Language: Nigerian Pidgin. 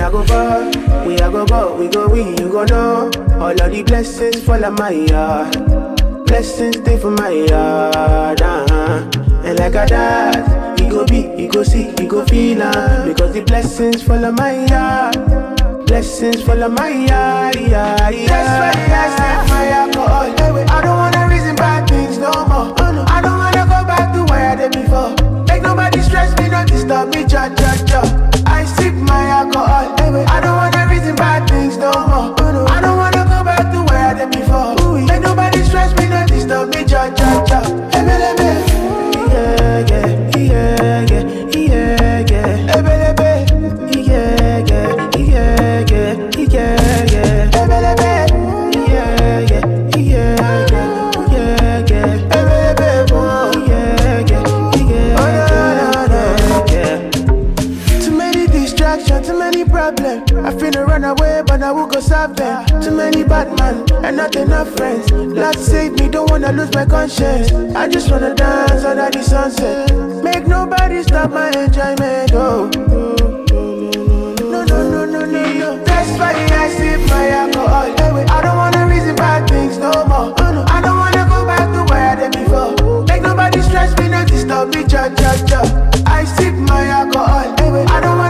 I go far, we I go go, we go we, you go know. All of the blessings fall on my yard. Blessings stay for my yard, And like a dad, he go be, he go see, he go feel because the blessings fall on my yard. Blessings fall on my yard, That's why I set my alcohol. I don't wanna reason bad things no more. I don't wanna go back to where I did before. Make nobody stress me, not disturb me, cha. I sip my alcohol. I don't wanna reason bad things no more. I don't wanna go back to where I did before. Make nobody stress me, not disturb me, cha. Too many problems. I finna run away, but I will go solve them. Too many bad men and not enough friends. Lord save me, don't wanna lose my conscience. I just wanna dance under the sunset. Make nobody stop my enjoyment. Oh, no. That's why I sip my alcohol. I don't wanna reason bad things no more. I don't wanna go back to where I did before. Make nobody stress me, not disturb me, cha. I sip my alcohol. I don't wanna